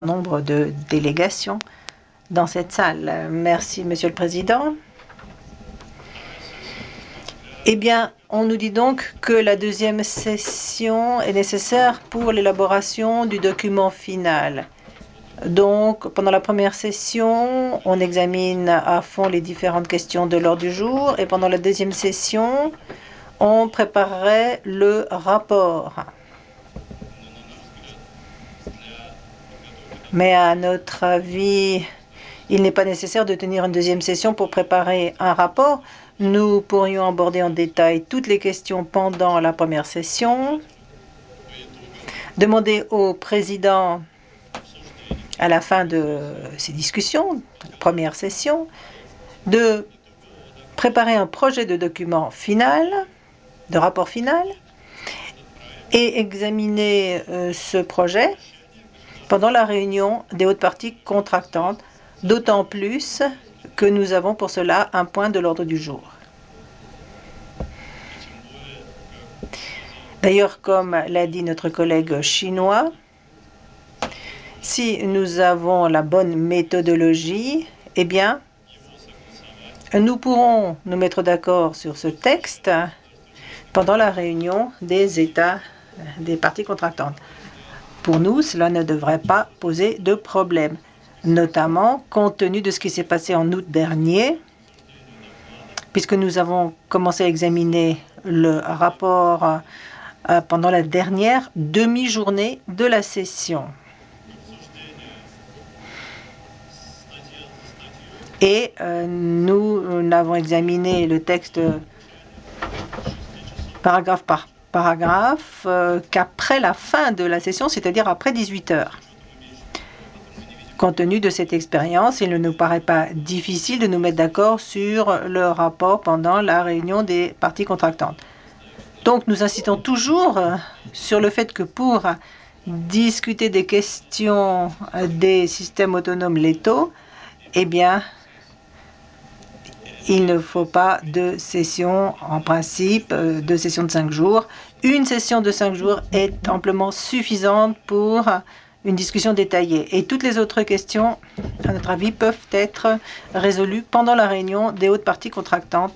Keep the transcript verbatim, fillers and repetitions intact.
nombre de délégations dans cette salle. Merci, Monsieur le Président. Eh bien, on nous dit donc que la deuxième session est nécessaire pour l'élaboration du document final. Donc, pendant la première session, on examine à fond les différentes questions de l'ordre du jour et pendant la deuxième session, on préparerait le rapport. Mais à notre avis, il n'est pas nécessaire de tenir une deuxième session pour préparer un rapport. Nous pourrions aborder en détail toutes les questions pendant la première session. Demander au président, à la fin de ces discussions, la première session, de préparer un projet de document final, de rapport final, et examiner euh, ce projet pendant la réunion des hautes parties contractantes, d'autant plus que nous avons pour cela un point de l'ordre du jour. D'ailleurs, comme l'a dit notre collègue chinois, si nous avons la bonne méthodologie, eh bien, nous pourrons nous mettre d'accord sur ce texte pendant la réunion des États, des parties contractantes. Pour nous, cela ne devrait pas poser de problème, notamment compte tenu de ce qui s'est passé en août dernier, puisque nous avons commencé à examiner le rapport euh, pendant la dernière demi-journée de la session. Et euh, nous n'avons examiné le texte paragraphe par paragraphe euh, qu'après la fin de la session, c'est-à-dire après dix-huit heures. Compte tenu de cette expérience, il ne nous paraît pas difficile de nous mettre d'accord sur le rapport pendant la réunion des parties contractantes. Donc, nous insistons toujours sur le fait que pour discuter des questions des systèmes autonomes létaux, eh bien, il ne faut pas de session, en principe, de session de cinq jours. Une session de cinq jours est amplement suffisante pour une discussion détaillée. Et toutes les autres questions, à notre avis, peuvent être résolues pendant la réunion des hautes parties contractantes